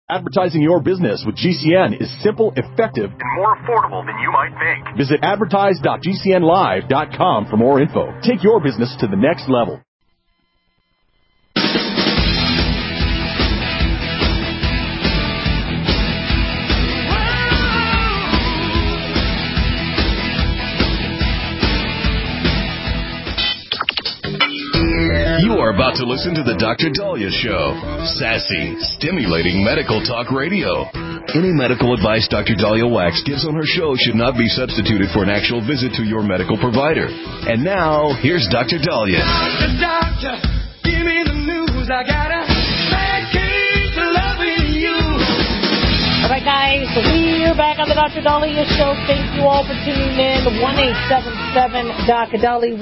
Advertising your business with GCN is simple, effective, and more affordable than you might think. Visit advertise.gcnlive.com for more info. Take your business to the next level. You are about to listen to the Dr. Daliah Show. Sassy, stimulating medical talk radio. Any medical advice Dr. Daliah Wax gives on her show should not be substituted for an actual visit to your medical provider. And now, here's Dr. Daliah. Doctor, give me the news. I got a bad case of loving you. All right, guys, we're back on the Dr. Daliah Show. Thank you all for tuning in. 1-877-Dr. Daliah,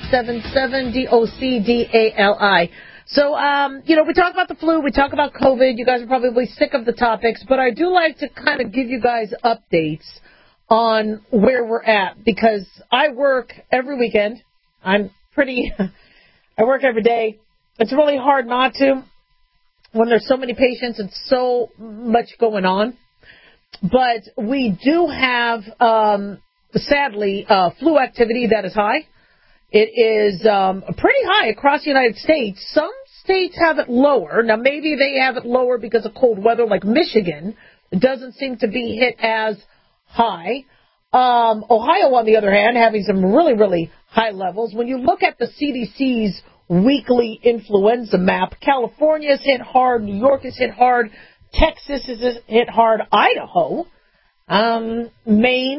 1-877-DOCDALI. So, we talk about the flu, we talk about COVID. You guys are probably sick of the topics, but I do like to kind of give you guys updates on where we're at, because I work every weekend. I work every day. It's really hard not to when there's so many patients and so much going on. But we do have, sadly, flu activity that is high. It is pretty high across the United States. Some states have it lower. Now, maybe they have it lower because of cold weather, like Michigan. It doesn't seem to be hit as high. Ohio, on the other hand, having some really, really high levels. When you look at the CDC's weekly influenza map, California is hit hard, New York is hit hard, Texas is hit hard, Idaho, Maine.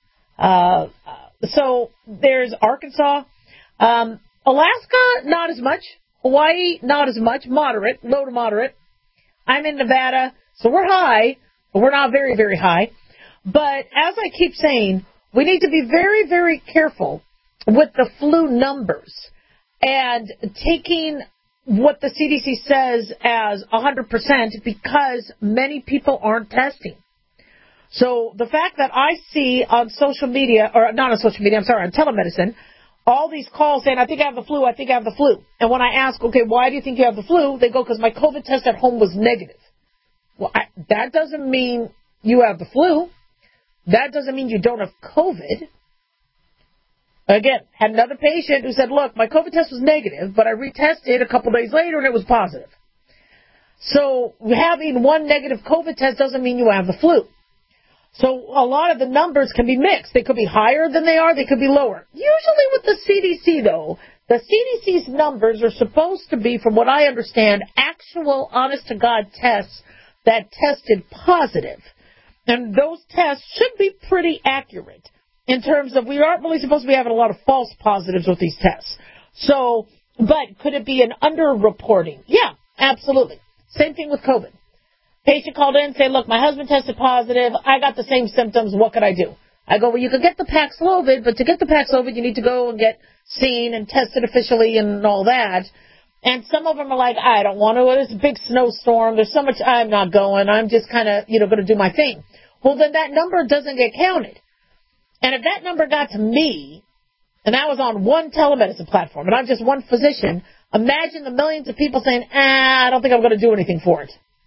So there's Arkansas. Alaska, not as much. Hawaii, not as much. Moderate, low to moderate. I'm in Nevada, so we're high, but we're not very, very high. But as I keep saying, we need to be very, very careful with the flu numbers and taking what the CDC says as 100% because many people aren't testing. So the fact that I see on social media, or not on social media, on telemedicine, all these calls saying, I think I have the flu, I think I have the flu. And when I ask, okay, why do you think you have the flu? They go, because my COVID test at home was negative. Well, that doesn't mean you have the flu. That doesn't mean you don't have COVID. Again, had another patient who said, look, my COVID test was negative, but I retested a couple days later and it was positive. So having one negative COVID test doesn't mean you have the flu. So a lot of the numbers can be mixed. They could be higher than they are. They could be lower. Usually with the CDC, though, the CDC's numbers are supposed to be, from what I understand, actual, honest-to-God tests that tested positive. And those tests should be pretty accurate in terms of we aren't really supposed to be having a lot of false positives with these tests. So, but could it be an underreporting? Yeah, absolutely. Same thing with COVID. Patient called in and said, look, my husband tested positive. I got the same symptoms. What could I do? I go, well, you could get the Paxlovid, but to get the Paxlovid, you need to go and get seen and tested officially and all that. And some of them are like, I don't want to. There's a big snowstorm. There's so much. I'm not going. I'm just kind of, going to do my thing. Well, then that number doesn't get counted. And if that number got to me, and that was on one telemedicine platform, and I'm just one physician, imagine the millions of people saying, I don't think I'm going to do anything for it.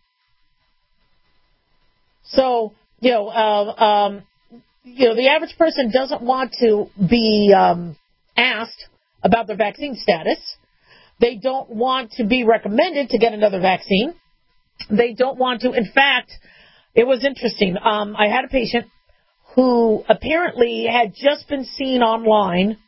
So, the average person doesn't want to be asked about their vaccine status. They don't want to be recommended to get another vaccine. They don't want to. In fact, it was interesting. I had a patient who apparently had just been seen online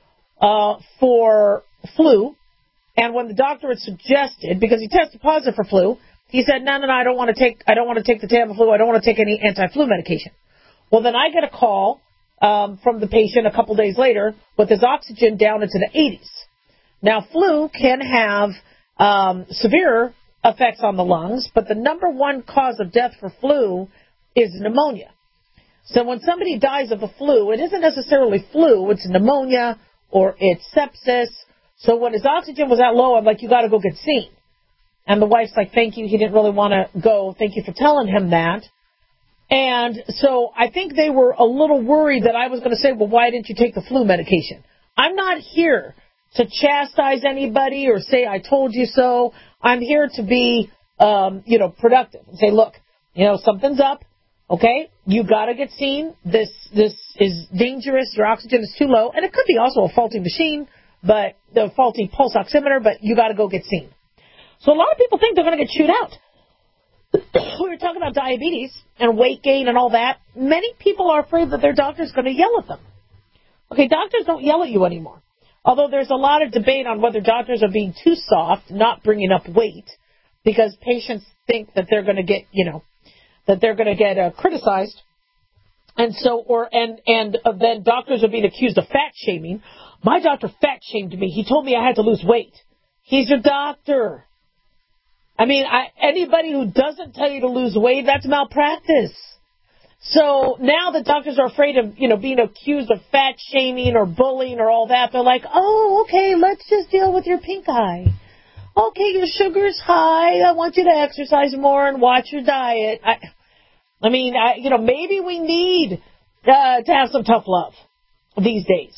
for flu, and when the doctor had suggested, because he tested positive for flu, he said, no, I don't want to take the Tamiflu. I don't want to take any anti-flu medication. Well, then I get a call from the patient a couple days later with his oxygen down into the 80s. Now, flu can have severe effects on the lungs, but the number one cause of death for flu is pneumonia. So when somebody dies of the flu, it isn't necessarily flu. It's pneumonia or it's sepsis. So when his oxygen was that low, I'm like, you got to go get seen. And the wife's like, thank you. He didn't really want to go. Thank you for telling him that. And so I think they were a little worried that I was going to say, well, why didn't you take the flu medication? I'm not here to chastise anybody or say I told you so. I'm here to be productive and say, look, something's up. Okay, you got to get seen. This is dangerous. Your oxygen is too low, and it could be also a faulty machine, but the faulty pulse oximeter. But you got to go get seen. So a lot of people think they're going to get chewed out. We were talking about diabetes and weight gain and all that. Many people are afraid that their doctor's going to yell at them. Okay, doctors don't yell at you anymore. Although there's a lot of debate on whether doctors are being too soft, not bringing up weight, because patients think that they're going to get, criticized, and then doctors are being accused of fat shaming. My doctor fat shamed me. He told me I had to lose weight. He's your doctor. I mean, anybody who doesn't tell you to lose weight, that's malpractice. So now the doctors are afraid of, being accused of fat shaming or bullying or all that. They're like, oh, okay, let's just deal with your pink eye. Okay, your sugar's high. I want you to exercise more and watch your diet. Maybe we need to have some tough love these days.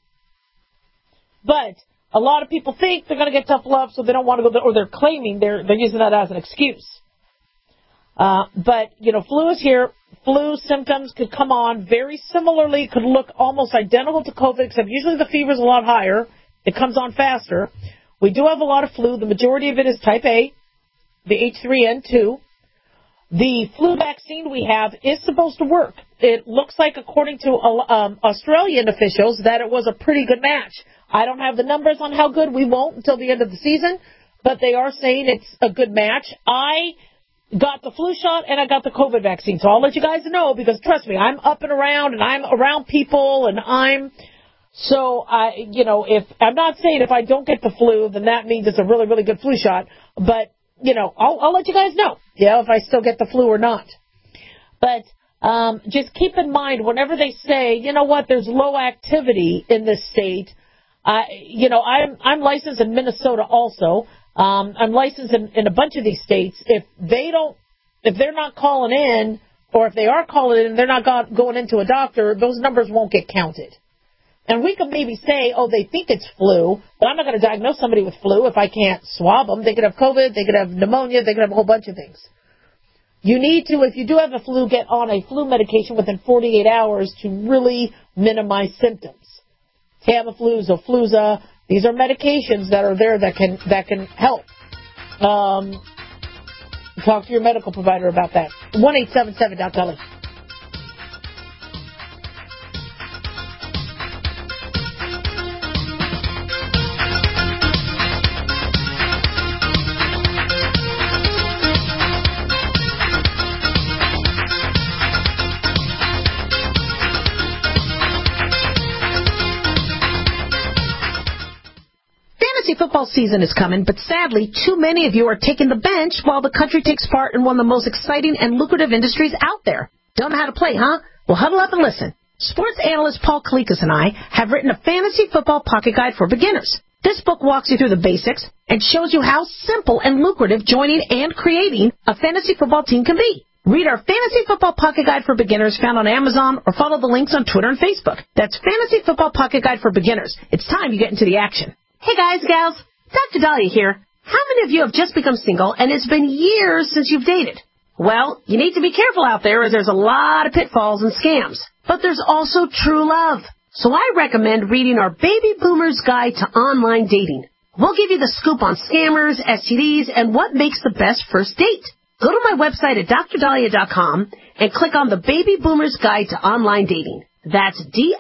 But a lot of people think they're going to get tough love, so they don't want to go, or they're claiming they're using that as an excuse. But flu is here. Flu symptoms could come on very similarly, could look almost identical to COVID, except usually the fever is a lot higher. It comes on faster. We do have a lot of flu. The majority of it is type A, the H3N2. The flu vaccine we have is supposed to work. It looks like, according to Australian officials, that it was a pretty good match. I don't have the numbers on how good. We won't until the end of the season, but they are saying it's a good match. I got the flu shot and I got the COVID vaccine, so I'll let you guys know, because trust me, I'm up and around and I'm around people and if I'm not saying if I don't get the flu, then that means it's a really, really good flu shot, but I'll let you guys know, if I still get the flu or not. But just keep in mind, whenever they say, there's low activity in this state, I'm licensed in Minnesota also. I'm licensed in a bunch of these states. If they're not calling in, or if they are calling in and they're not going into a doctor, those numbers won't get counted. And we can maybe say, they think it's flu, but I'm not going to diagnose somebody with flu if I can't swab them. They could have COVID, they could have pneumonia, they could have a whole bunch of things. You need to, if you do have a flu, get on a flu medication within 48 hours to really minimize symptoms. Tamiflu, Zofluza, these are medications that are there that can help. Talk to your medical provider about that. 1-877-DOC-LA. Football season is coming, but sadly, too many of you are taking the bench while the country takes part in one of the most exciting and lucrative industries out there. Don't know how to play, huh? Well, huddle up and listen. Sports analyst Paul Kalikas and I have written a fantasy football pocket guide for beginners. This book walks you through the basics and shows you how simple and lucrative joining and creating a fantasy football team can be. Read our Fantasy Football Pocket Guide for Beginners found on Amazon, or follow the links on Twitter and Facebook. That's Fantasy Football Pocket Guide for Beginners. It's time you get into the action. Hey guys, gals, Dr. Dahlia here. How many of you have just become single and it's been years since you've dated? Well, you need to be careful out there, as there's a lot of pitfalls and scams. But there's also true love. So I recommend reading our Baby Boomer's Guide to Online Dating. We'll give you the scoop on scammers, STDs, and what makes the best first date. Go to my website at drdahlia.com and click on the Baby Boomer's Guide to Online Dating. That's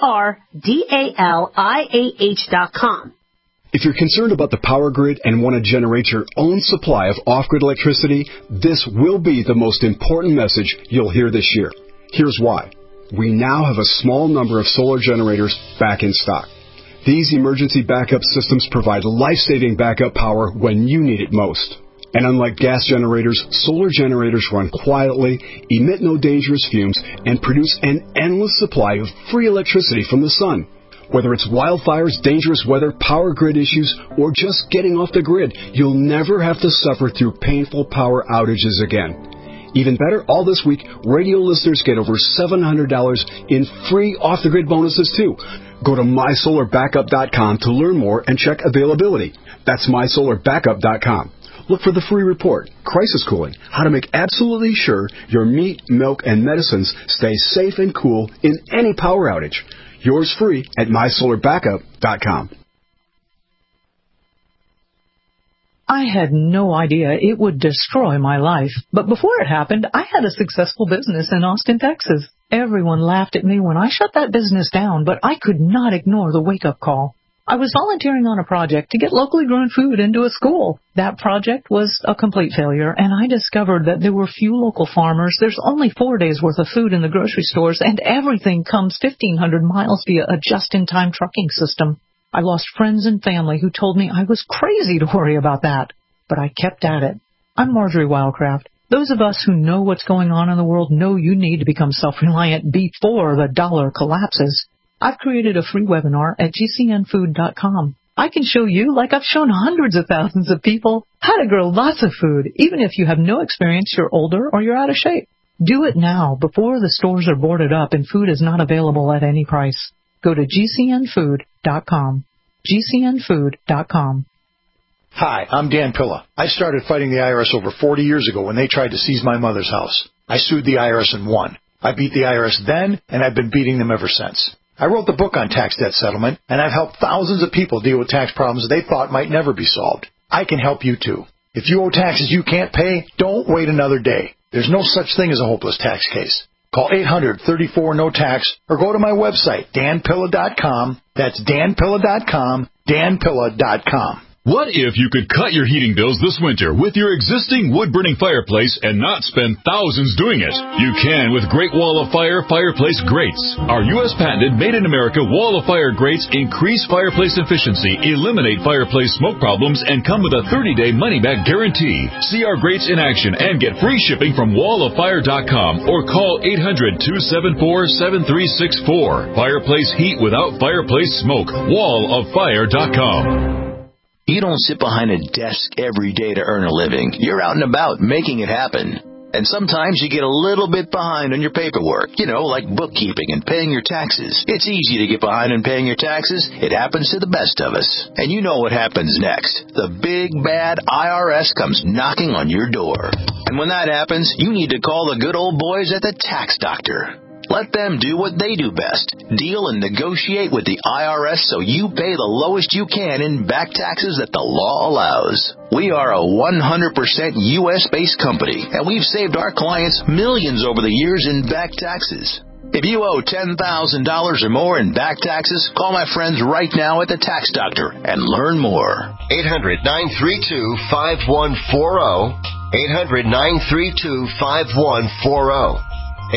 DRDALIAH.com. If you're concerned about the power grid and want to generate your own supply of off-grid electricity, this will be the most important message you'll hear this year. Here's why. We now have a small number of solar generators back in stock. These emergency backup systems provide life-saving backup power when you need it most. And unlike gas generators, solar generators run quietly, emit no dangerous fumes, and produce an endless supply of free electricity from the sun. Whether it's wildfires, dangerous weather, power grid issues, or just getting off the grid, you'll never have to suffer through painful power outages again. Even better, all this week, radio listeners get over $700 in free off-the-grid bonuses, too. Go to mysolarbackup.com to learn more and check availability. That's mysolarbackup.com. look for the free report, Crisis Cooling, how to make absolutely sure your meat, milk, and medicines stay safe and cool in any power outage. Yours free at MySolarBackup.com. I had no idea it would destroy my life, but before it happened, I had a successful business in Austin, Texas. Everyone laughed at me when I shut that business down, but I could not ignore the wake-up call. I was volunteering on a project to get locally grown food into a school. That project was a complete failure, and I discovered that there were few local farmers. There's only 4 days' worth of food in the grocery stores, and everything comes 1,500 miles via a just-in-time trucking system. I lost friends and family who told me I was crazy to worry about that, but I kept at it. I'm Marjorie Wildcraft. Those of us who know what's going on in the world know you need to become self-reliant before the dollar collapses. I've created a free webinar at gcnfood.com. I can show you, like I've shown hundreds of thousands of people, how to grow lots of food, even if you have no experience, you're older, or you're out of shape. Do it now, before the stores are boarded up and food is not available at any price. Go to gcnfood.com. gcnfood.com. Hi, I'm Dan Pilla. I started fighting the IRS over 40 years ago when they tried to seize my mother's house. I sued the IRS and won. I beat the IRS then, and I've been beating them ever since. I wrote the book on tax debt settlement, and I've helped thousands of people deal with tax problems they thought might never be solved. I can help you too. If you owe taxes you can't pay, don't wait another day. There's no such thing as a hopeless tax case. Call 800-34-NO-TAX or go to my website, danpilla.com. That's danpilla.com, danpilla.com. What if you could cut your heating bills this winter with your existing wood-burning fireplace and not spend thousands doing it? You can with Great Wall of Fire fireplace grates. Our U.S. patented made-in-America Wall of Fire grates increase fireplace efficiency, eliminate fireplace smoke problems, and come with a 30-day money-back guarantee. See our grates in action and get free shipping from walloffire.com or call 800-274-7364. Fireplace heat without fireplace smoke. walloffire.com. You don't sit behind a desk every day to earn a living. You're out and about making it happen. And sometimes you get a little bit behind on your paperwork, like bookkeeping and paying your taxes. It's easy to get behind on paying your taxes. It happens to the best of us. And you know what happens next. The big, bad IRS comes knocking on your door. And when that happens, you need to call the good old boys at the Tax Doctor. Let them do what they do best. Deal and negotiate with the IRS so you pay the lowest you can in back taxes that the law allows. We are a 100% U.S.-based company, and we've saved our clients millions over the years in back taxes. If you owe $10,000 or more in back taxes, call my friends right now at the Tax Doctor and learn more. 800-932-5140. 800-932-5140.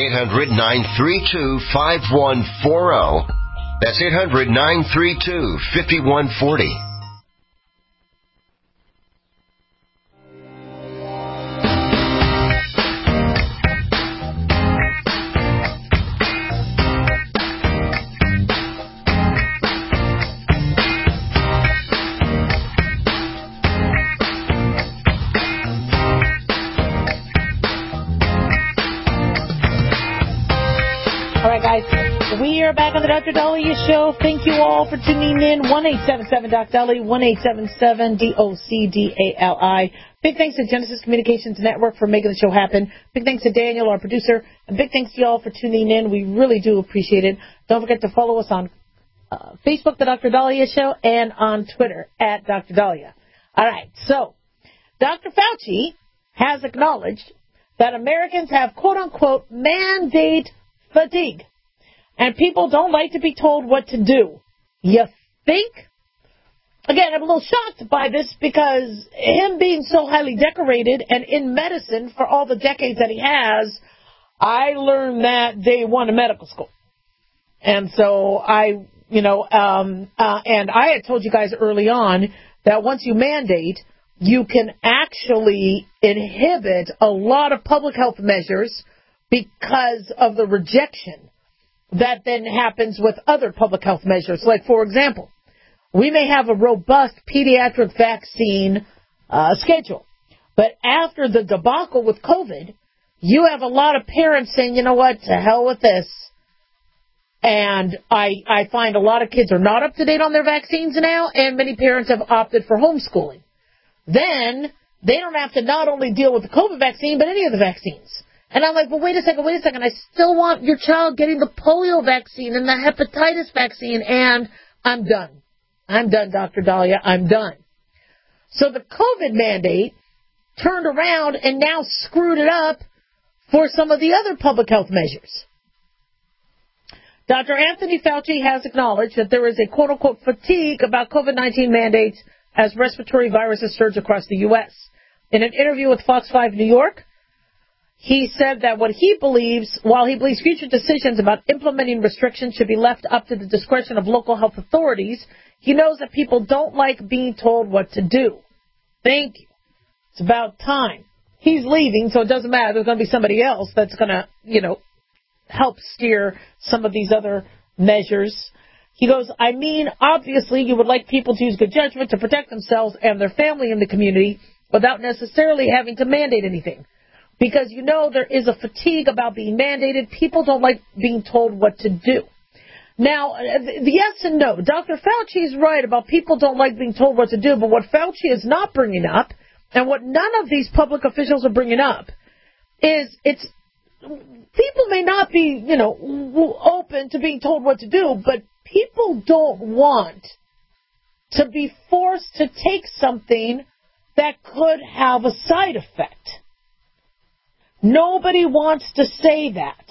800-932-5140. That's 800-932-5140. We are back on the Dr. Dahlia Show. Thank you all for tuning in. 1-877-DOC-DALI, 1-877-DOC-DALI. Big thanks to Genesis Communications Network for making the show happen. Big thanks to Daniel, our producer. And big thanks to you all for tuning in. We really do appreciate it. Don't forget to follow us on Facebook, The Dr. Dahlia Show, and on Twitter, at Dr. Dahlia. All right, so Dr. Fauci has acknowledged that Americans have, quote-unquote, mandate fatigue. And people don't like to be told what to do. You think? Again, I'm a little shocked by this because him being so highly decorated and in medicine for all the decades that he has, I learned that day one in medical school. And so and I had told you guys early on that once you mandate, you can actually inhibit a lot of public health measures because of the rejection that then happens with other public health measures. Like, for example, we may have a robust pediatric vaccine schedule, but after the debacle with COVID, you have a lot of parents saying, you know what, to hell with this. And I find a lot of kids are not up to date on their vaccines now, and many parents have opted for homeschooling. Then they don't have to not only deal with the COVID vaccine, but any of the vaccines. And I'm like, well, wait a second. I still want your child getting the polio vaccine and the hepatitis vaccine, and I'm done. I'm done, Dr. Dahlia. I'm done. So the COVID mandate turned around and now screwed it up for some of the other public health measures. Dr. Anthony Fauci has acknowledged that there is a quote-unquote fatigue about COVID-19 mandates as respiratory viruses surge across the U.S. In an interview with Fox 5 New York, he said that while he believes future decisions about implementing restrictions should be left up to the discretion of local health authorities, he knows that people don't like being told what to do. Thank you. It's about time. He's leaving, so it doesn't matter. There's going to be somebody else that's going to, help steer some of these other measures. He goes, obviously you would like people to use good judgment to protect themselves and their family in the community without necessarily having to mandate anything. Because, there is a fatigue about being mandated. People don't like being told what to do. Now, the yes and no. Dr. Fauci is right about people don't like being told what to do, but what Fauci is not bringing up, and what none of these public officials are bringing up, is people may not be, open to being told what to do, but people don't want to be forced to take something that could have a side effect. Nobody wants to say that.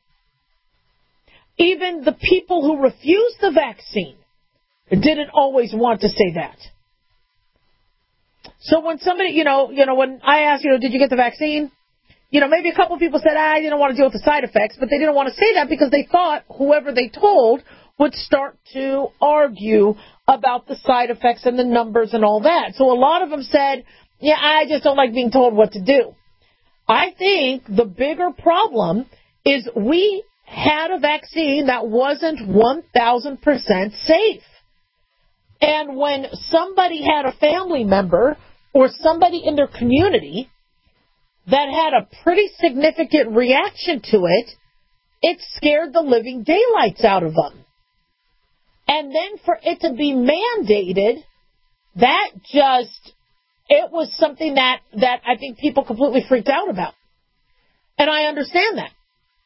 Even the people who refused the vaccine didn't always want to say that. So when somebody, when I asked, did you get the vaccine? Maybe a couple of people said, I didn't want to deal with the side effects, but they didn't want to say that because they thought whoever they told would start to argue about the side effects and the numbers and all that. So a lot of them said, yeah, I just don't like being told what to do. I think the bigger problem is we had a vaccine that wasn't 1,000% safe. And when somebody had a family member or somebody in their community that had a pretty significant reaction to it, it scared the living daylights out of them. And then for it to be mandated, it was something that I think people completely freaked out about. And I understand that.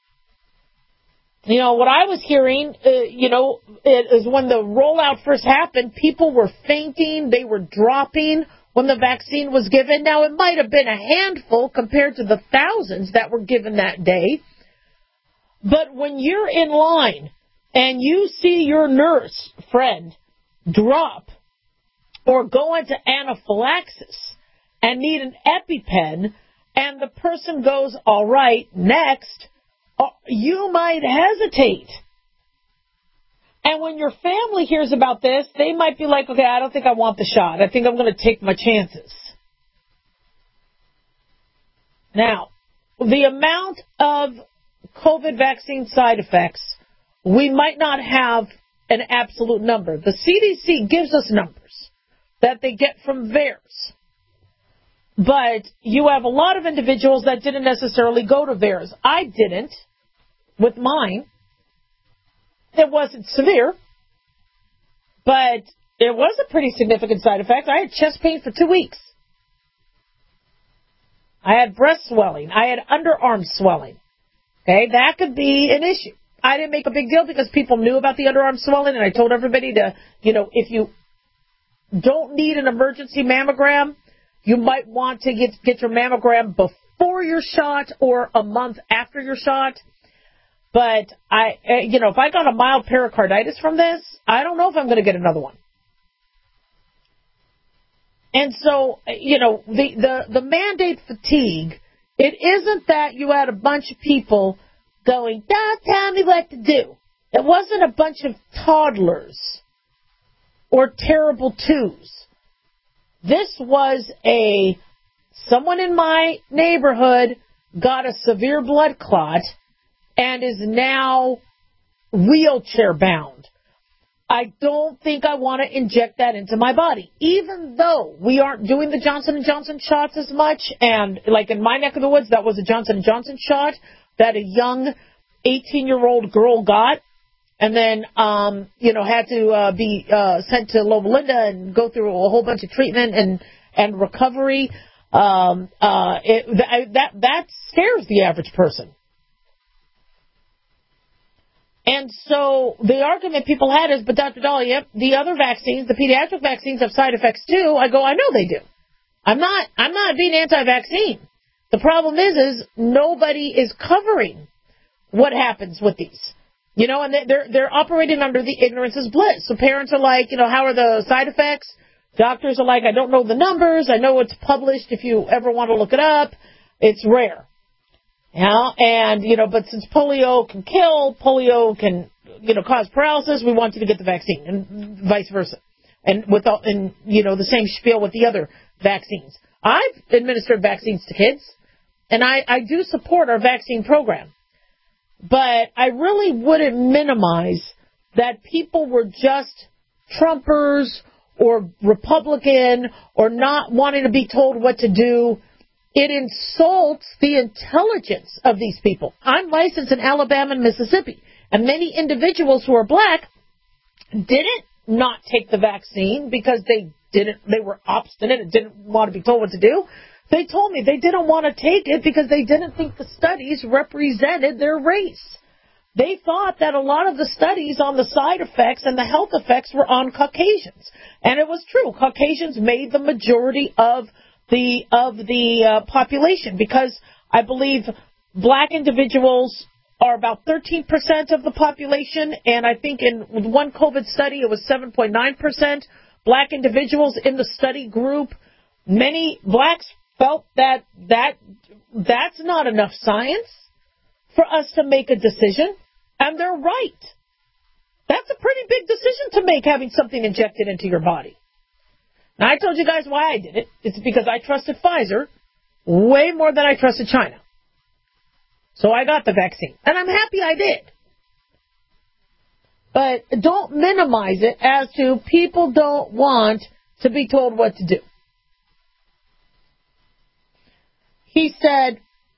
What I was hearing, is when the rollout first happened, people were fainting, they were dropping when the vaccine was given. Now, it might have been a handful compared to the thousands that were given that day. But when you're in line and you see your nurse friend drop or go into anaphylaxis and need an EpiPen, and the person goes, all right, next, you might hesitate. And when your family hears about this, they might be like, okay, I don't think I want the shot. I think I'm going to take my chances. Now, the amount of COVID vaccine side effects, we might not have an absolute number. The CDC gives us numbers that they get from VAERS. But you have a lot of individuals that didn't necessarily go to VAERS. I didn't with mine. It wasn't severe, but it was a pretty significant side effect. I had chest pain for 2 weeks. I had breast swelling. I had underarm swelling. Okay, that could be an issue. I didn't make a big deal because people knew about the underarm swelling, and I told everybody to, if you don't need an emergency mammogram, you might want to get your mammogram before your shot or a month after your shot. But if I got a mild pericarditis from this, I don't know if I'm going to get another one. And so, the mandate fatigue, it isn't that you had a bunch of people going, don't tell me what to do. It wasn't a bunch of toddlers or terrible twos. This was someone in my neighborhood got a severe blood clot and is now wheelchair bound. I don't think I want to inject that into my body, even though we aren't doing the Johnson & Johnson shots as much. And like in my neck of the woods, that was a Johnson & Johnson shot that a young 18-year-old girl got. And then, had to be sent to Loma Linda and go through a whole bunch of treatment and recovery. That scares the average person. And so the argument people had is, but Dr. Dahlia, the other vaccines, the pediatric vaccines, have side effects too. I go, I know they do. I'm not being anti-vaccine. The problem is nobody is covering what happens with these. You know, and they're operating under the ignorance is bliss. So parents are like, you know, how are the side effects? Doctors are like, I don't know the numbers. I know it's published. If you ever want to look it up, it's rare. Yeah, and, you know, but since polio can kill, polio can, you know, cause paralysis, we want you to get the vaccine, and vice versa. And you know, the same spiel with the other vaccines. I've administered vaccines to kids, and I do support our vaccine program. But I really wouldn't minimize that people were just Trumpers or Republican or not wanting to be told what to do. It insults the intelligence of these people. I'm licensed in Alabama and Mississippi, and many individuals who are black didn't not take the vaccine because they were obstinate and didn't want to be told what to do. They told me they didn't want to take it because they didn't think the studies represented their race. They thought that a lot of the studies on the side effects and the health effects were on Caucasians. And it was true. Caucasians made the majority of the population, because I believe black individuals are about 13% of the population, and I think in one COVID study it was 7.9% black individuals in the study group. Many blacks felt that that's not enough science for us to make a decision, and they're right. That's a pretty big decision to make, having something injected into your body. Now, I told you guys why I did it. It's because I trusted Pfizer way more than I trusted China. So I got the vaccine, and I'm happy I did. But don't minimize it as to people don't want to be told what to do. He said,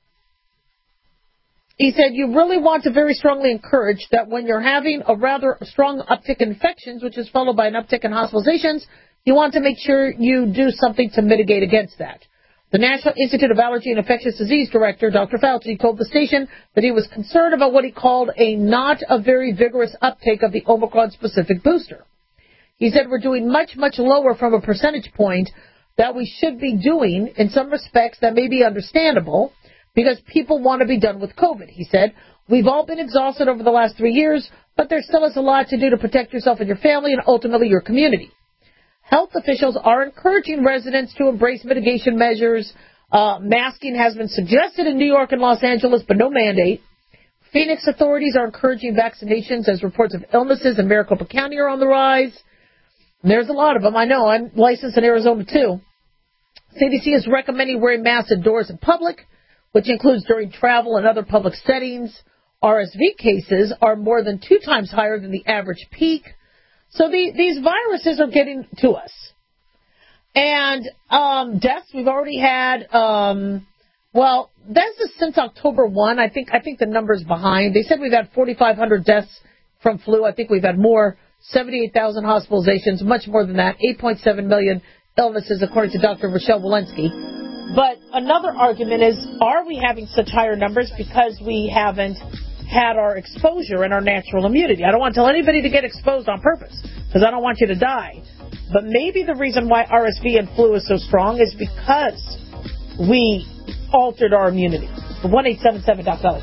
you really want to very strongly encourage that when you're having a rather strong uptick in infections, which is followed by an uptick in hospitalizations, you want to make sure you do something to mitigate against that. The National Institute of Allergy and Infectious Disease Director, Dr. Fauci, told the station that he was concerned about what he called a not a very vigorous uptake of the Omicron-specific booster. He said we're doing much, much lower from a percentage point that we should be doing. In some respects that may be understandable because people want to be done with COVID. He said, we've all been exhausted over the last 3 years, but there still is a lot to do to protect yourself and your family and ultimately your community. Health officials are encouraging residents to embrace mitigation measures. Masking has been suggested in New York and Los Angeles, but no mandate. Phoenix authorities are encouraging vaccinations as reports of illnesses in Maricopa County are on the rise. And there's a lot of them. I know. I'm licensed in Arizona, too. CDC is recommending wearing masks indoors in public, which includes during travel and other public settings. RSV cases are more than 2 times higher than the average peak. So these viruses are getting to us. And deaths, we've already had, deaths is since October 1. I think the number's behind. They said we've had 4,500 deaths from flu. I think we've had more, 78,000 hospitalizations, much more than that, 8.7 million illnesses, according to Dr. Rochelle Walensky. But another argument is, are we having such higher numbers because we haven't had our exposure and our natural immunity? I don't want to tell anybody to get exposed on purpose, because I don't want you to die. But maybe the reason why RSV and flu is so strong is because we altered our immunity. 1-877-DOC.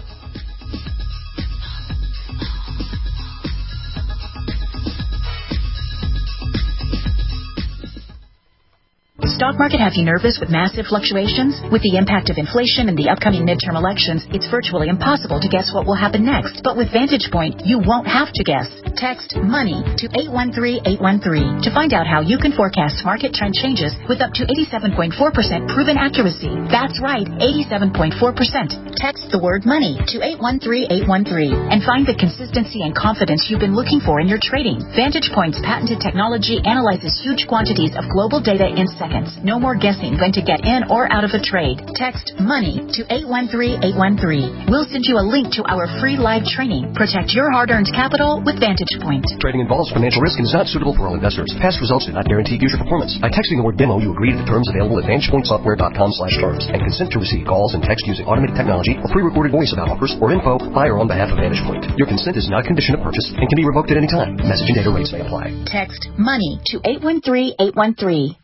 Stock market have you nervous with massive fluctuations? With the impact of inflation and the upcoming midterm elections, it's virtually impossible to guess what will happen next. But with Vantage Point, you won't have to guess. Text MONEY to 813-813 to find out how you can forecast market trend changes with up to 87.4% proven accuracy. That's right, 87.4%. Text the word money to 813-813 and find the consistency and confidence you've been looking for in your trading. Vantage Point's patented technology analyzes huge quantities of global data in seconds. No more guessing when to get in or out of a trade. Text money to 813-813. We'll send you a link to our free live training. Protect your hard-earned capital with Vantage Point. Trading involves financial risk and is not suitable for all investors. Past results do not guarantee future performance. By texting the word demo, you agree to the terms available at VantagePointSoftware.com/terms and consent to receive calls and text using automated technology or pre-recorded voice about offers or info by or on behalf of Vantage Point. Your consent is not a condition of purchase and can be revoked at any time. Message and data rates may apply. Text money to 813-813.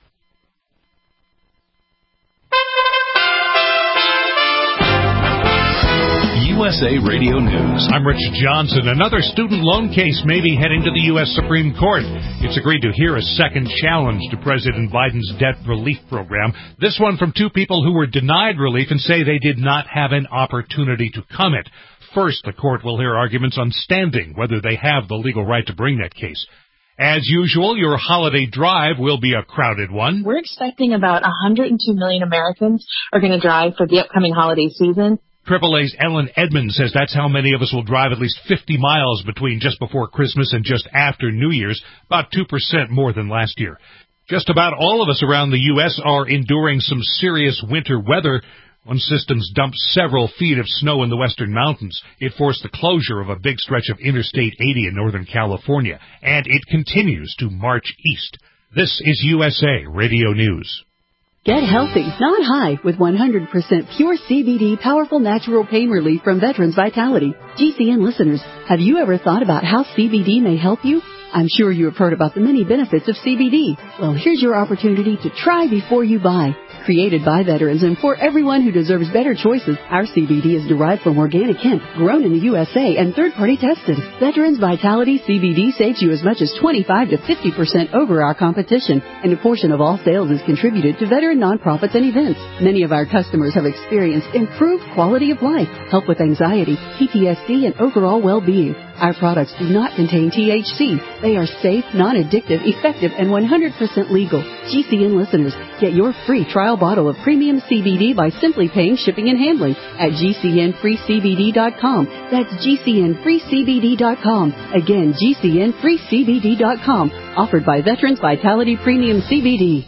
USA Radio News. I'm Rich Johnson. Another student loan case may be heading to the U.S. Supreme Court. It's agreed to hear a second challenge to President Biden's debt relief program. This one from two people who were denied relief and say they did not have an opportunity to comment. First, the court will hear arguments on standing, whether they have the legal right to bring that case. As usual, your holiday drive will be a crowded one. We're expecting about 102 million Americans are going to drive for the upcoming holiday season. AAA's Ellen Edmonds says that's how many of us will drive at least 50 miles between just before Christmas and just after New Year's, about 2% more than last year. Just about all of us around the U.S. are enduring some serious winter weather. One system's dumped several feet of snow in the western mountains. It forced the closure of a big stretch of Interstate 80 in Northern California, and it continues to march east. This is USA Radio News. Get healthy, not high, with 100% pure CBD powerful natural pain relief from Veterans Vitality. GCN listeners, have you ever thought about how CBD may help you? I'm sure you have heard about the many benefits of CBD. Well, here's your opportunity to try before you buy. Created by veterans and for everyone who deserves better choices, our CBD is derived from organic hemp, grown in the USA and third-party tested. Veterans Vitality CBD saves you as much as 25 to 50% over our competition, and a portion of all sales is contributed to veteran nonprofits and events. Many of our customers have experienced improved quality of life, help with anxiety, PTSD, and overall well-being. Our products do not contain THC. They are safe, non-addictive, effective, and 100% legal. GCN listeners, get your free trial bottle of premium CBD by simply paying shipping and handling at GCNFreeCBD.com. That's GCNFreeCBD.com. Again, GCNFreeCBD.com. Offered by Veterans Vitality Premium CBD.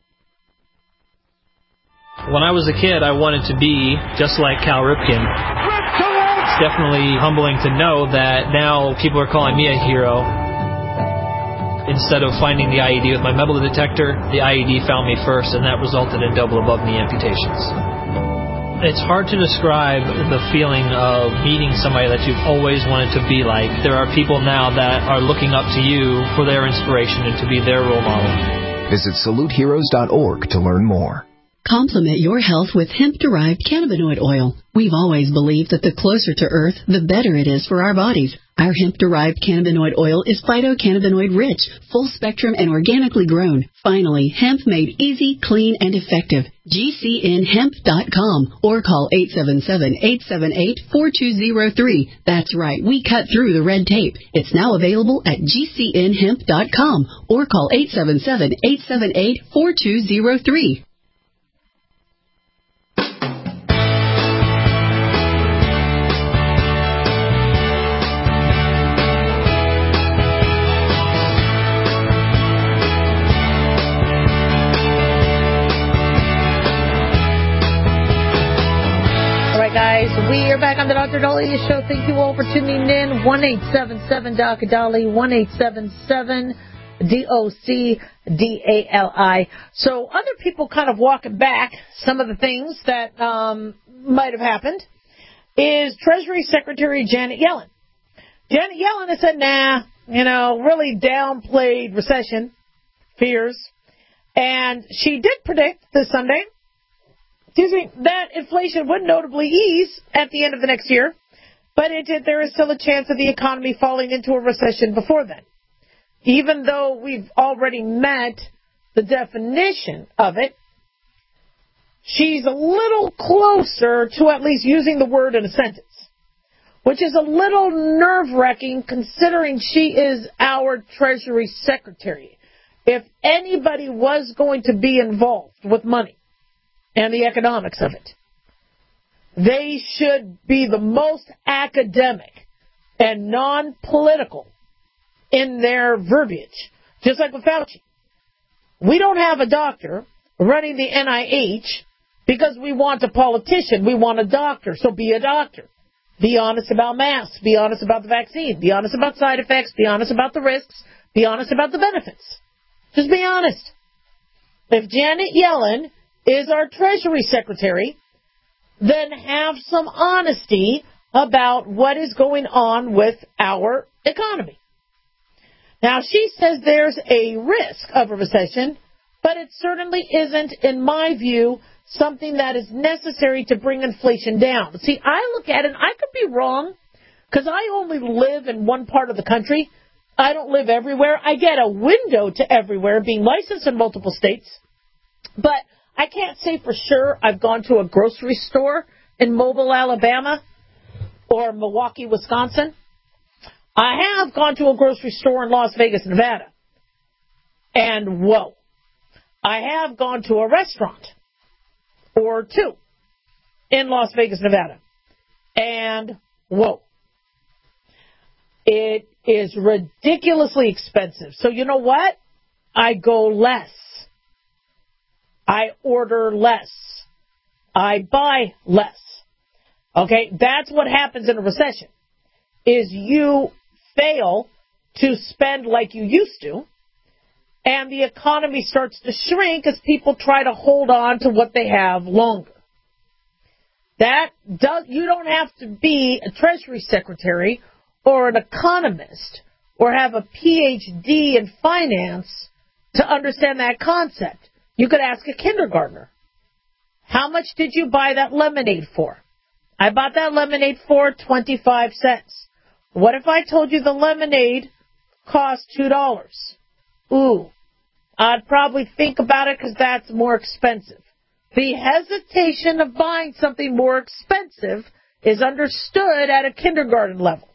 When I was a kid, I wanted to be just like Cal Ripken. It's definitely humbling to know that now people are calling me a hero. Instead of finding the IED with my metal detector, the IED found me first, and that resulted in double above-knee amputations. It's hard to describe the feeling of meeting somebody that you've always wanted to be like. There are people now that are looking up to you for their inspiration and to be their role model. Visit SaluteHeroes.org to learn more. Complement your health with hemp-derived cannabinoid oil. We've always believed that the closer to Earth, the better it is for our bodies. Our hemp-derived cannabinoid oil is phytocannabinoid-rich, full-spectrum, and organically grown. Finally, hemp made easy, clean, and effective. GCNHemp.com or call 877-878-4203. That's right, we cut through the red tape. It's now available at GCNHemp.com or call 877-878-4203. Guys, we are back on the Dr. Daliah Show. Thank you all for tuning in. 1-877-Dr. Dali, 1-877-DOC-DALI. So other people kind of walking back some of the things that might have happened is Treasury Secretary Janet Yellen. Janet Yellen has said, really downplayed recession fears. And she did predict this Sunday that inflation would notably ease at the end of the next year, but there is still a chance of the economy falling into a recession before then. Even though we've already met the definition of it, she's a little closer to at least using the word in a sentence, which is a little nerve-wracking considering she is our Treasury Secretary. If anybody was going to be involved with money and the economics of it, They should be the most academic and non-political in their verbiage, just like with Fauci. We don't have a doctor running the NIH because we want a politician. We want a doctor, so be a doctor. Be honest about masks. Be honest about the vaccine. Be honest about side effects. Be honest about the risks. Be honest about the benefits. Just be honest. If Janet Yellen is our Treasury Secretary, then have some honesty about what is going on with our economy. Now, she says there's a risk of a recession, but it certainly isn't, in my view, something that is necessary to bring inflation down. See, I look at it, and I could be wrong, because I only live in one part of the country. I don't live everywhere. I get a window to everywhere, being licensed in multiple states. But I can't say for sure I've gone to a grocery store in Mobile, Alabama, or Milwaukee, Wisconsin. I have gone to a grocery store in Las Vegas, Nevada. And whoa. I have gone to a restaurant or two in Las Vegas, Nevada. And whoa. It is ridiculously expensive. So you know what? I go less. I order less. I buy less. Okay? That's what happens in a recession, is you fail to spend like you used to, and the economy starts to shrink as people try to hold on to what they have longer. You don't have to be a Treasury Secretary or an economist or have a PhD in finance to understand that concept. You could ask a kindergartner, how much did you buy that lemonade for? I bought that lemonade for 25 cents. What if I told you the lemonade cost $2? Ooh, I'd probably think about it because that's more expensive. The hesitation of buying something more expensive is understood at a kindergarten level.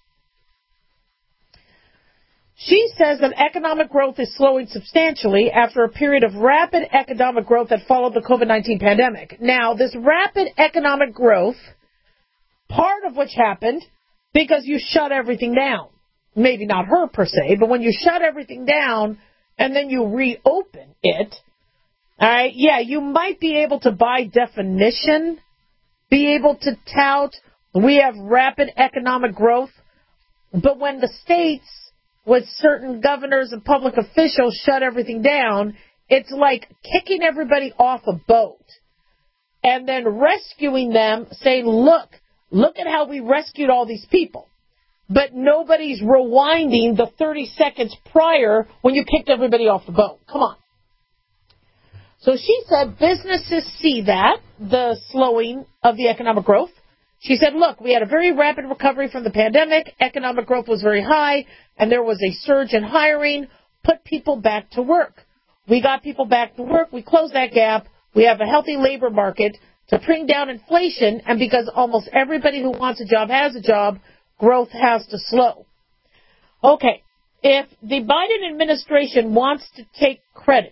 She says that economic growth is slowing substantially after a period of rapid economic growth that followed the COVID-19 pandemic. Now, this rapid economic growth, part of which happened because you shut everything down. Maybe not her per se, but when you shut everything down and then you reopen it, all right, yeah, you might be able to, by definition, be able to tout, we have rapid economic growth. But when the states, with certain governors and public officials, shut everything down, it's like kicking everybody off a boat and then rescuing them, saying, look at how we rescued all these people. But nobody's rewinding the 30 seconds prior when you kicked everybody off the boat. Come on. So she said businesses see that, the slowing of the economic growth. She said, look, we had a very rapid recovery from the pandemic. Economic growth was very high, and there was a surge in hiring, put people back to work. We got people back to work. We closed that gap. We have a healthy labor market to bring down inflation, and because almost everybody who wants a job has a job, growth has to slow. Okay, if the Biden administration wants to take credit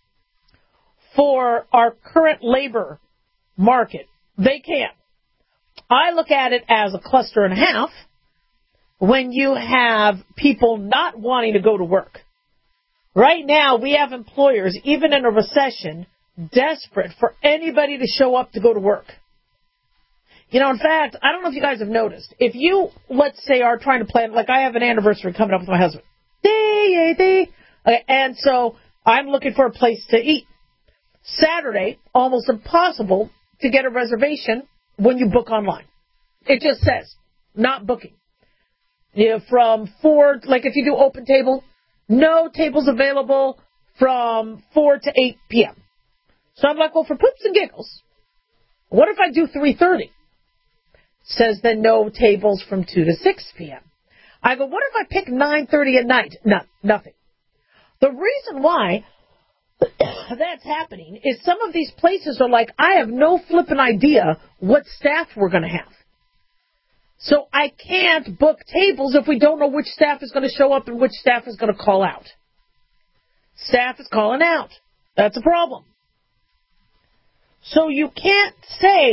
for our current labor market, they can. I look at it as a cluster and a half when you have people not wanting to go to work. Right now, we have employers, even in a recession, desperate for anybody to show up to go to work. You know, in fact, I don't know if you guys have noticed. If you, let's say, are trying to plan, like I have an anniversary coming up with my husband. Okay, and so I'm looking for a place to eat. Saturday, almost impossible to get a reservation when you book online. It just says, not booking. From 4, like if you do open table, no tables available from 4 to 8 p.m. So I'm like, well, for poops and giggles, what if I do 3:30? Says then no tables from 2 to 6 p.m. I go, what if I pick 9:30 at night? No, nothing. The reason why that's happening is some of these places are like, I have no flippin' idea what staff we're going to have. So I can't book tables if we don't know which staff is going to show up and which staff is going to call out. Staff is calling out. That's a problem. So you can't say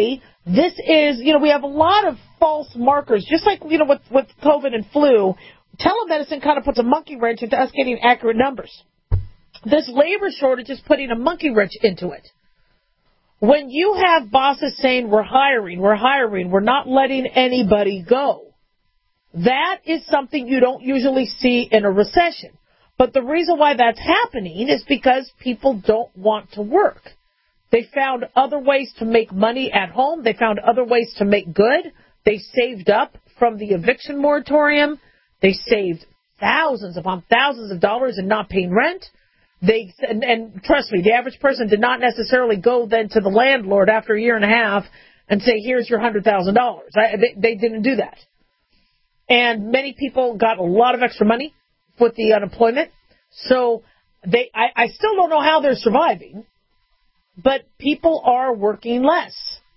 This is, we have a lot of false markers, just like, with COVID and flu. Telemedicine kind of puts a monkey wrench into us getting accurate numbers. This labor shortage is putting a monkey wrench into it. When you have bosses saying we're hiring, we're not letting anybody go, that is something you don't usually see in a recession. But the reason why that's happening is because people don't want to work. They found other ways to make money at home. They found other ways to make good. They saved up from the eviction moratorium. They saved thousands upon thousands of dollars in not paying rent. And trust me, the average person did not necessarily go then to the landlord after a year and a half and say, here's your $100,000. They didn't do that. And many people got a lot of extra money with the unemployment. So I still don't know how they're surviving, but people are working less.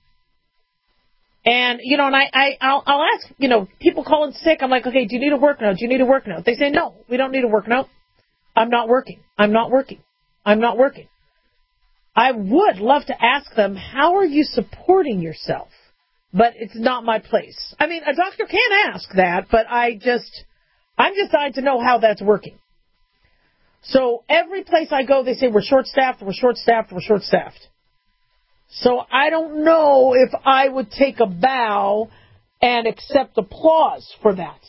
And, I'll ask, people calling sick, I'm like, okay, do you need a work note? Do you need a work note? They say, no, we don't need a work note. I'm not working. I would love to ask them, how are you supporting yourself? But it's not my place. I mean, a doctor can ask that, but I'm just dying to know how that's working. So every place I go, they say we're short-staffed. So I don't know if I would take a bow and accept applause for that.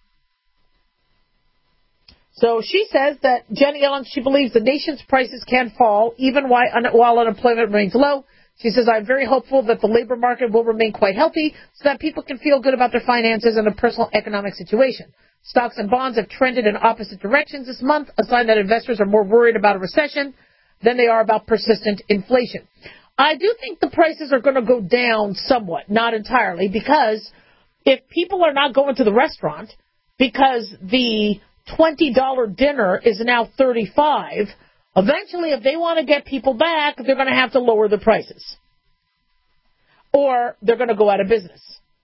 So she says that Jenny Ellen, she believes the nation's prices can fall even while unemployment remains low. She says, I'm very hopeful that the labor market will remain quite healthy so that people can feel good about their finances and their personal economic situation. Stocks and bonds have trended in opposite directions this month, a sign that investors are more worried about a recession than they are about persistent inflation. I do think the prices are going to go down somewhat, not entirely, because if people are not going to the restaurant because the $20 dinner is now $35, eventually if they want to get people back, they're going to have to lower the prices. Or they're going to go out of business.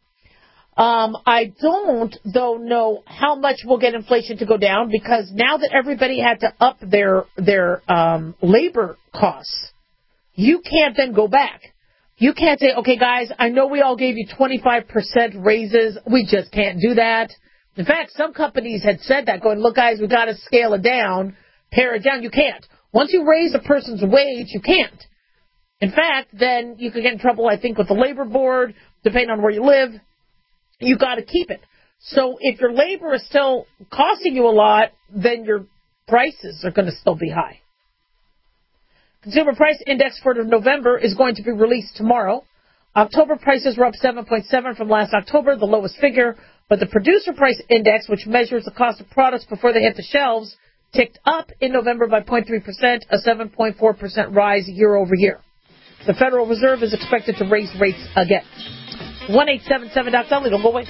I don't, though, know how much we'll get inflation to go down, because now that everybody had to up their labor costs, you can't then go back. You can't say, okay, guys, I know we all gave you 25% raises. We just can't do that. In fact, some companies had said that, going, look, guys, we got to scale it down, pare it down. You can't. Once you raise a person's wage, you can't. In fact, then you could get in trouble, I think, with the labor board, depending on where you live. You got to keep it. So if your labor is still costing you a lot, then your prices are going to still be high. Consumer Price Index for November is going to be released tomorrow. October prices were up 7.7 from last October, the lowest figure. But the Producer Price Index, which measures the cost of products before they hit the shelves, ticked up in November by 0.3%, a 7.4% rise year over year. The Federal Reserve is expected to raise rates again. 1-877-DOC-LEGAL. We'll wait.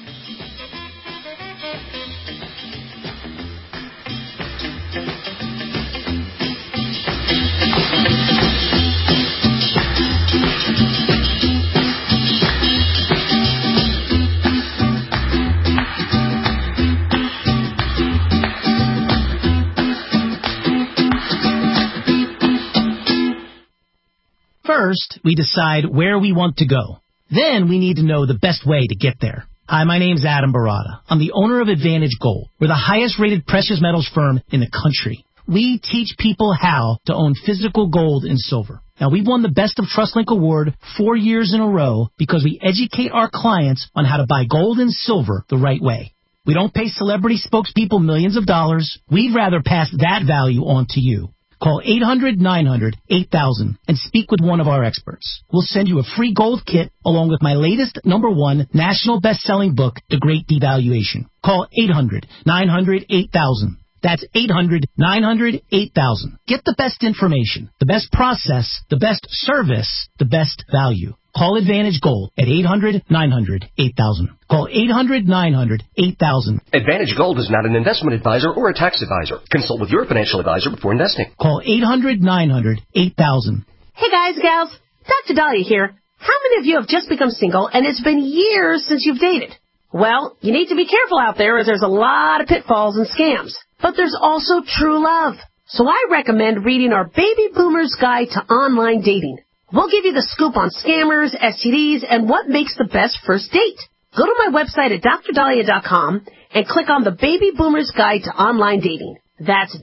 First, we decide where we want to go. Then we need to know the best way to get there. Hi, my name's Adam Barada. I'm the owner of Advantage Gold. We're the highest rated precious metals firm in the country. We teach people how to own physical gold and silver. Now, we've won the Best of TrustLink Award 4 years in a row because we educate our clients on how to buy gold and silver the right way. We don't pay celebrity spokespeople millions of dollars. We'd rather pass that value on to you. Call 800-900-8000 and speak with one of our experts. We'll send you a free gold kit along with my latest #1 national best-selling book, The Great Devaluation. Call 800-900-8000. That's 800-900-8000. Get the best information, the best process, the best service, the best value. Call Advantage Gold at 800-900-8000. Call 800-900-8000. Advantage Gold is not an investment advisor or a tax advisor. Consult with your financial advisor before investing. Call 800-900-8000. Hey guys, gals, Dr. Dahlia here. How many of you have just become single and it's been years since you've dated? Well, you need to be careful out there as there's a lot of pitfalls and scams. But there's also true love. So I recommend reading our Baby Boomer's Guide to Online Dating. We'll give you the scoop on scammers, STDs, and what makes the best first date. Go to my website at drdahlia.com and click on the Baby Boomer's Guide to Online Dating. That's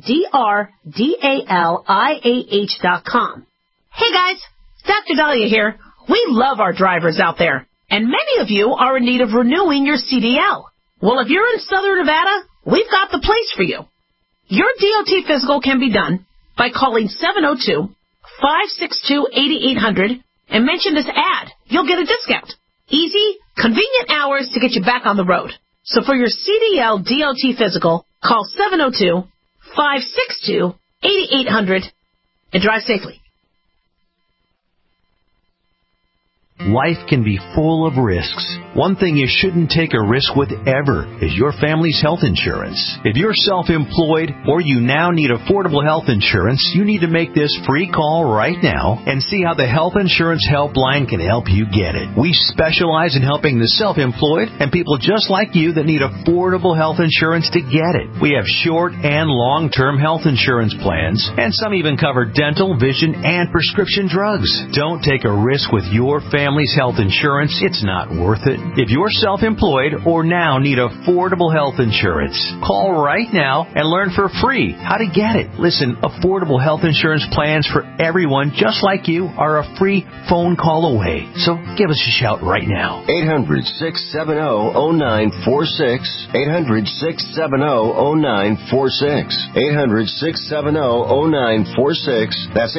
DRDALIAH.com. Hey guys, Dr. Dahlia here. We love our drivers out there, and many of you are in need of renewing your CDL. Well, if you're in Southern Nevada, we've got the place for you. Your DOT physical can be done by calling 702-562-8800 and mention this ad. You'll get a discount. Easy, convenient hours to get you back on the road. So for your CDL DOT physical, call 702-562-8800 and drive safely. Life can be full of risks. One thing you shouldn't take a risk with ever is your family's health insurance. If you're self-employed or you now need affordable health insurance, you need to make this free call right now and see how the Health Insurance Helpline can help you get it. We specialize in helping the self-employed and people just like you that need affordable health insurance to get it. We have short and long-term health insurance plans, and some even cover dental, vision, and prescription drugs. Don't take a risk with your family's health insurance. It's not worth it. If you're self-employed or now need affordable health insurance, call right now and learn for free how to get it. Listen, affordable health insurance plans for everyone just like you are a free phone call away. So give us a shout right now. 800-670-0946. 800-670-0946. 800-670-0946. That's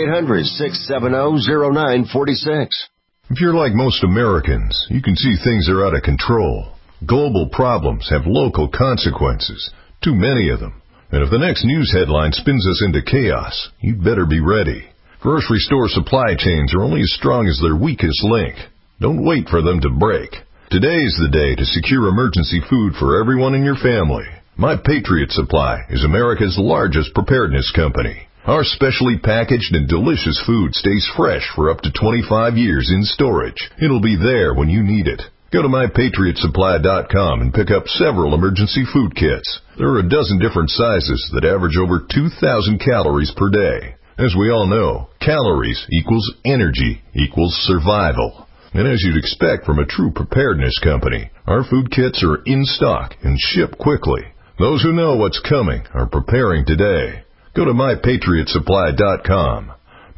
800-670-0946. If you're like most Americans, you can see things are out of control. Global problems have local consequences, too many of them. And if the next news headline spins us into chaos, you'd better be ready. Grocery store supply chains are only as strong as their weakest link. Don't wait for them to break. Today is the day to secure emergency food for everyone in your family. My Patriot Supply is America's largest preparedness company. Our specially packaged and delicious food stays fresh for up to 25 years in storage. It'll be there when you need it. Go to MyPatriotSupply.com and pick up several emergency food kits. There are a dozen different sizes that average over 2,000 calories per day. As we all know, calories equals energy equals survival. And as you'd expect from a true preparedness company, our food kits are in stock and ship quickly. Those who know what's coming are preparing today. Go to MyPatriotSupply.com.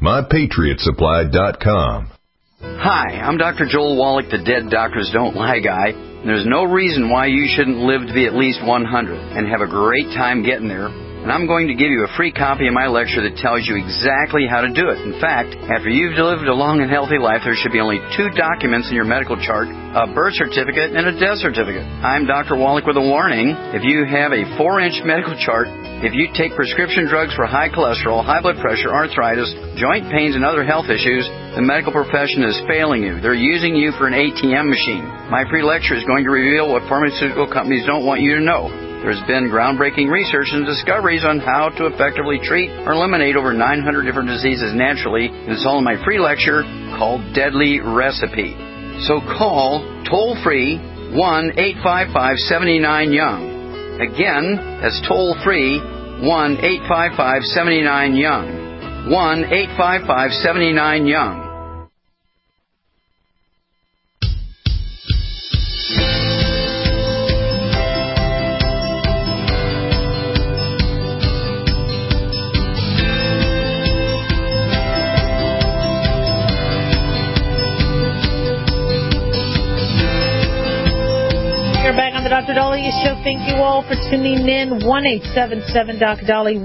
MyPatriotSupply.com. Hi, I'm Dr. Joel Wallach, the Dead Doctors Don't Lie guy. And there's no reason why you shouldn't live to be at least 100 and have a great time getting there. And I'm going to give you a free copy of my lecture that tells you exactly how to do it. In fact, after you've lived a long and healthy life, there should be only 2 documents in your medical chart, a birth certificate and a death certificate. I'm Dr. Wallach with a warning. If you have a 4-inch medical chart, if you take prescription drugs for high cholesterol, high blood pressure, arthritis, joint pains, and other health issues, the medical profession is failing you. They're using you for an ATM machine. My free lecture is going to reveal what pharmaceutical companies don't want you to know. There's been groundbreaking research and discoveries on how to effectively treat or eliminate over 900 different diseases naturally. And it's all in my free lecture called Deadly Recipe. So call toll-free 1-855-79-YOUNG. Again, that's toll-free 1-855-79-YOUNG. 1-855-79-YOUNG. The Dr. Dahlia Show. Thank you all for tuning in. 1-877-Dr.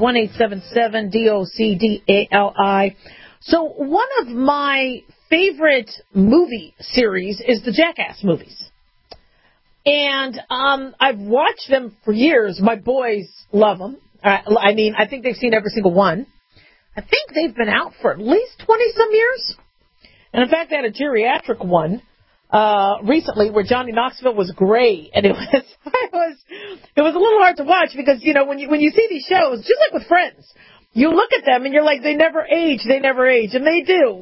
1-877-DOCDALI. So one of my favorite movie series is the Jackass movies. And I've watched them for years. My boys love them. I mean, I think they've seen every single one. I think they've been out for at least 20-some years. And in fact, they had a geriatric one recently where Johnny Knoxville was gray, and it was a little hard to watch because, you know, when you see these shows, just like with Friends, you look at them and you're like, they never age, and they do.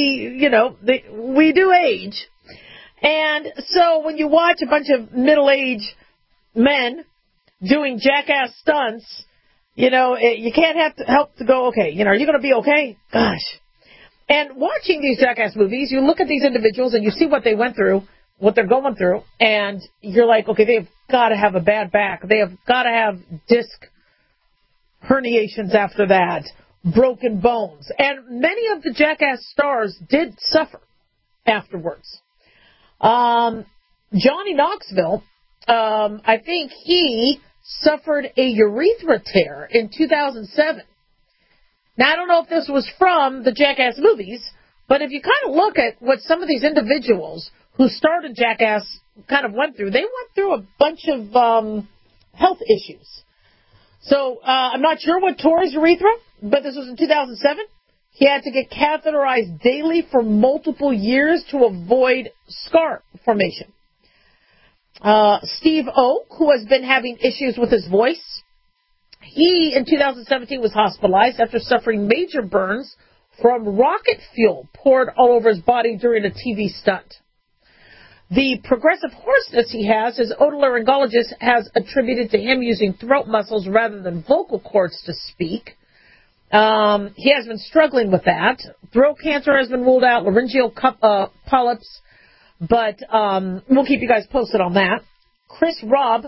We do age. And so when you watch a bunch of middle-aged men doing jackass stunts, you know, you can't help to go, okay, you know, are you going to be okay? Gosh. And watching these Jackass movies, you look at these individuals and you see what they went through, what they're going through, and you're like, okay, they've got to have a bad back. They have got to have disc herniations after that, broken bones. And many of the Jackass stars did suffer afterwards. Johnny Knoxville, I think he suffered a urethra tear in 2007. Now, I don't know if this was from the Jackass movies, but if you kind of look at what some of these individuals who started Jackass kind of went through, they went through a bunch of health issues. So I'm not sure what tore his urethra, but this was in 2007. He had to get catheterized daily for multiple years to avoid scar formation. Steve Oak, who has been having issues with his voice, he, in 2017, was hospitalized after suffering major burns from rocket fuel poured all over his body during a TV stunt. The progressive hoarseness he has, his otolaryngologist has attributed to him using throat muscles rather than vocal cords to speak. He has been struggling with that. Throat cancer has been ruled out, laryngeal polyps, but we'll keep you guys posted on that. Chris Robb,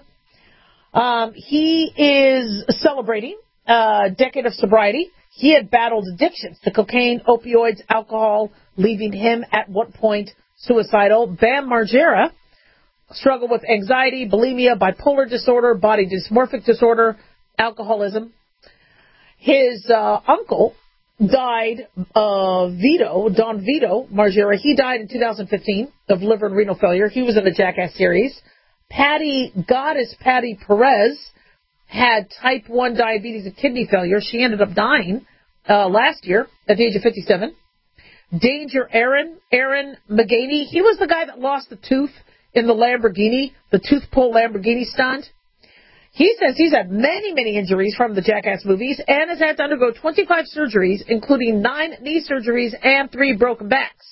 he is celebrating a decade of sobriety. He had battled addictions to cocaine, opioids, alcohol, leaving him at one point suicidal. Bam Margera struggled with anxiety, bulimia, bipolar disorder, body dysmorphic disorder, alcoholism. His uncle died, Don Vito Margera. He died in 2015 of liver and renal failure. He was in the Jackass series. Goddess Patty Perez had type 1 diabetes and kidney failure. She ended up dying last year at the age of 57. Danger Aaron McGaney, he was the guy that lost the tooth in the Lamborghini, the tooth pull Lamborghini stunt. He says he's had many, many injuries from the Jackass movies and has had to undergo 25 surgeries, including 9 knee surgeries and 3 broken backs.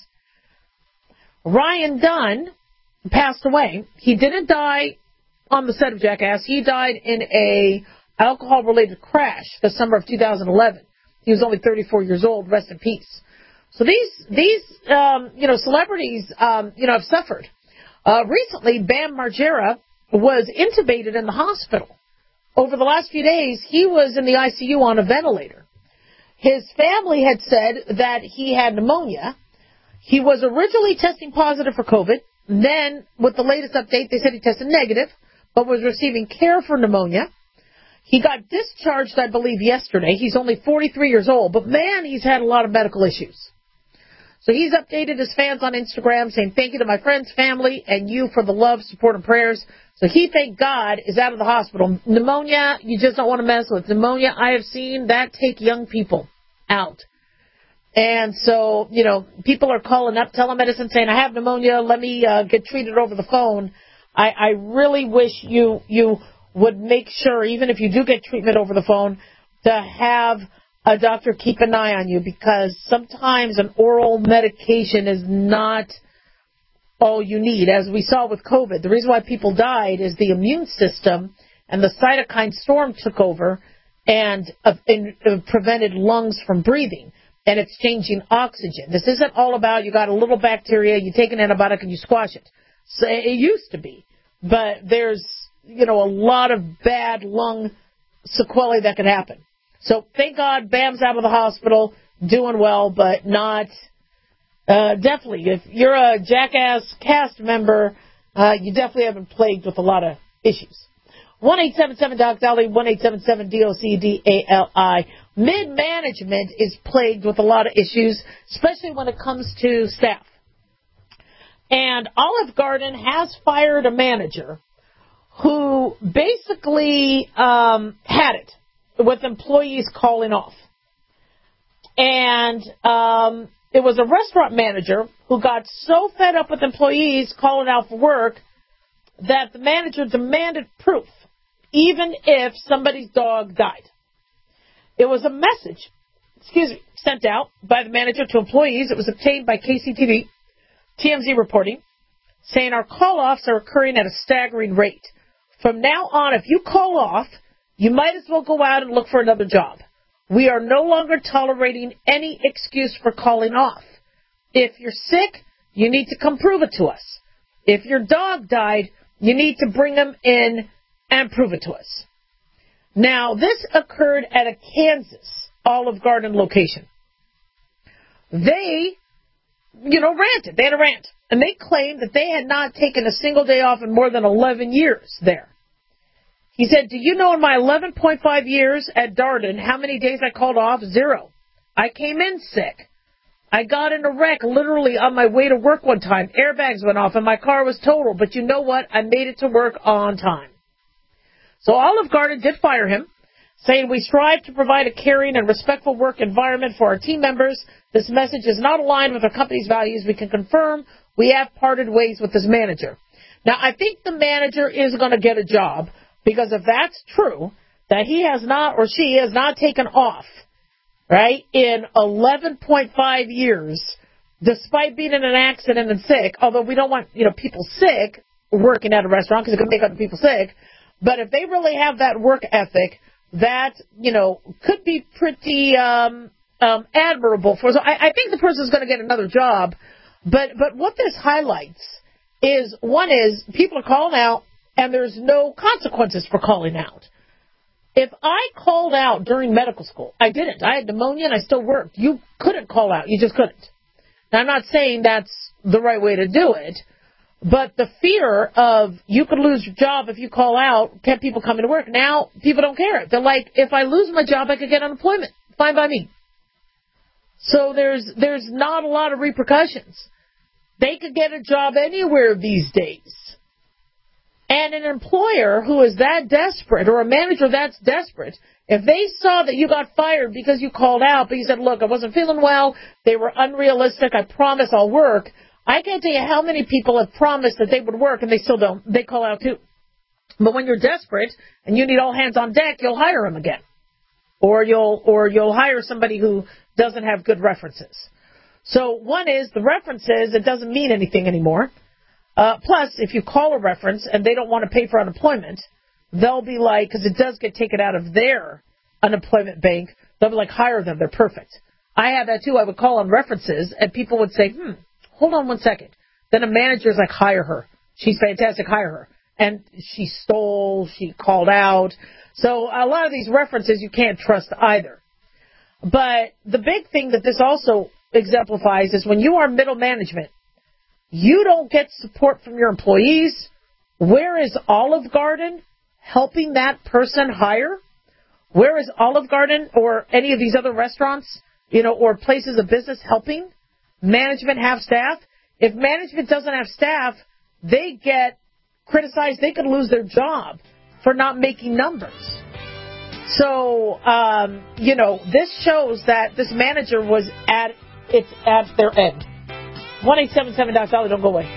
Ryan Dunn passed away. He didn't die on the set of Jackass. He died in a alcohol-related crash the summer of 2011. He was only 34 years old. Rest in peace. So these celebrities, have suffered. Recently, Bam Margera was intubated in the hospital. Over the last few days, he was in the ICU on a ventilator. His family had said that he had pneumonia. He was originally testing positive for COVID. Then, with the latest update, they said he tested negative, but was receiving care for pneumonia. He got discharged, I believe, yesterday. He's only 43 years old, but man, he's had a lot of medical issues. So he's updated his fans on Instagram saying, thank you to my friends, family, and you for the love, support, and prayers. So he, thank God, is out of the hospital. Pneumonia, you just don't want to mess with. Pneumonia, I have seen that take young people out. And so, people are calling up telemedicine saying, I have pneumonia, let me get treated over the phone. I really wish you would make sure, even if you do get treatment over the phone, to have a doctor keep an eye on you, because sometimes an oral medication is not all you need. As we saw with COVID, the reason why people died is the immune system and the cytokine storm took over and prevented lungs from breathing and exchanging oxygen. This isn't all about you got a little bacteria, you take an antibiotic and you squash it. So it used to be, but there's a lot of bad lung sequelae that could happen. So thank God Bam's out of the hospital, doing well, but not definitely. If you're a Jackass cast member, you definitely have been plagued with a lot of issues. 1-877-DOC-DALI, 1-877-DOC-DALI. Mid-management is plagued with a lot of issues, especially when it comes to staff. And Olive Garden has fired a manager who basically had it with employees calling off. And it was a restaurant manager who got so fed up with employees calling out for work that the manager demanded proof, even if somebody's dog died. It was a message, sent out by the manager to employees. It was obtained by KCTV, TMZ reporting, saying our call-offs are occurring at a staggering rate. From now on, if you call off, you might as well go out and look for another job. We are no longer tolerating any excuse for calling off. If you're sick, you need to come prove it to us. If your dog died, you need to bring him in and prove it to us. Now, this occurred at a Kansas Olive Garden location. They, ranted. They had a rant. And they claimed that they had not taken a single day off in more than 11 years there. He said, do you know in my 11.5 years at Darden how many days I called off? 0. I came in sick. I got in a wreck literally on my way to work one time. Airbags went off and my car was totaled. But you know what? I made it to work on time. So Olive Garden did fire him, saying, we strive to provide a caring and respectful work environment for our team members. This message is not aligned with our company's values. We can confirm we have parted ways with this manager. Now, I think the manager is going to get a job, because if that's true, that he has not or she has not taken off, right, in 11.5 years, despite being in an accident and sick, although we don't want, people sick working at a restaurant because it could make other people sick, but if they really have that work ethic, that, could be pretty admirable for us. So I think the person is going to get another job, but what this highlights is, one is, people are calling out, and there's no consequences for calling out. If I called out during medical school, I didn't. I had pneumonia and I still worked. You couldn't call out. You just couldn't. Now, I'm not saying that's the right way to do it, but the fear of you could lose your job if you call out kept people coming to work. Now, people don't care. They're like, if I lose my job, I could get unemployment. Fine by me. So there's not a lot of repercussions. They could get a job anywhere these days. And an employer who is that desperate, or a manager that's desperate, if they saw that you got fired because you called out, but you said, look, I wasn't feeling well, they were unrealistic, I promise I'll work, I can't tell you how many people have promised that they would work and they still don't. They call out too. But when you're desperate and you need all hands on deck, you'll hire them again. Or you'll hire somebody who doesn't have good references. So one is the references, it doesn't mean anything anymore. Plus, if you call a reference and they don't want to pay for unemployment, they'll be like, because it does get taken out of their unemployment bank, they'll be like, hire them, they're perfect. I had that too. I would call on references and people would say, hold on one second. Then a manager's like, hire her. She's fantastic, hire her. And she stole, she called out. So a lot of these references you can't trust either. But the big thing that this also exemplifies is when you are middle management, you don't get support from your employees. Where is Olive Garden helping that person hire? Where is Olive Garden or any of these other restaurants, or places of business helping management have staff? If management doesn't have staff, they get criticized. They could lose their job for not making numbers. So, this shows that this manager was at their end. 1-877-DOC-DOLLAR, don't go away.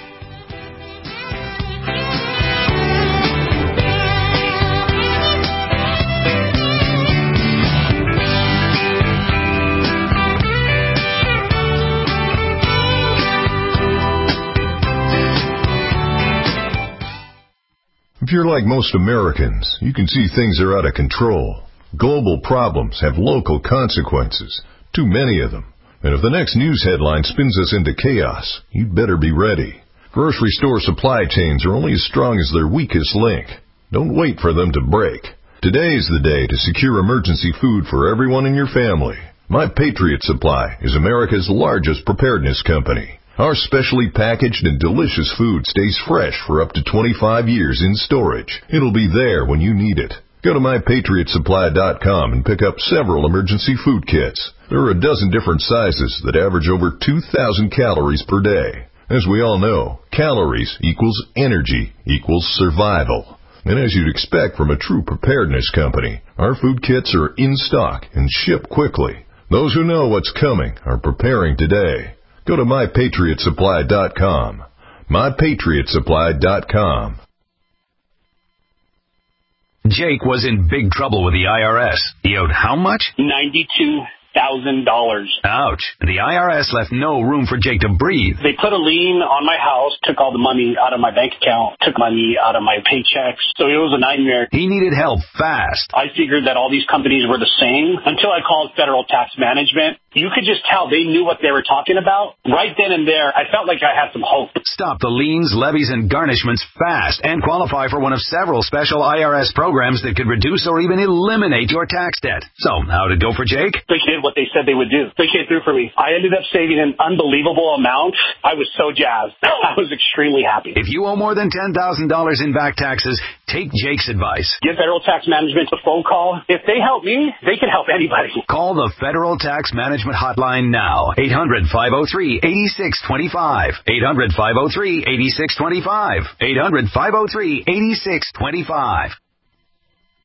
If you're like most Americans, you can see things are out of control. Global problems have local consequences, too many of them. And if the next news headline spins us into chaos, you'd better be ready. Grocery store supply chains are only as strong as their weakest link. Don't wait for them to break. Today is the day to secure emergency food for everyone in your family. My Patriot Supply is America's largest preparedness company. Our specially packaged and delicious food stays fresh for up to 25 years in storage. It'll be there when you need it. Go to MyPatriotSupply.com and pick up several emergency food kits. There are a dozen different sizes that average over 2,000 calories per day. As we all know, calories equals energy equals survival. And as you'd expect from a true preparedness company, our food kits are in stock and ship quickly. Those who know what's coming are preparing today. Go to MyPatriotSupply.com. MyPatriotSupply.com. Jake was in big trouble with the IRS. He owed how much? $92,000. Ouch. The IRS left no room for Jake to breathe. They put a lien on my house, took all the money out of my bank account, took money out of my paychecks. So it was a nightmare. He needed help fast. I figured that all these companies were the same until I called Federal Tax Management. You could just tell they knew what they were talking about. Right then and there, I felt like I had some hope. Stop the liens, levies, and garnishments fast and qualify for one of several special IRS programs that could reduce or even eliminate your tax debt. So, how'd it go for Jake? They did what they said they would do. They came through for me. I ended up saving an unbelievable amount. I was so jazzed. I was extremely happy. If you owe more than $10,000 in back taxes, take Jake's advice. Give Federal Tax Management a phone call. If they help me, they can help anybody. Call the Federal Tax Management Hotline now. 800-503-8625. 800-503-8625. 800-503-8625.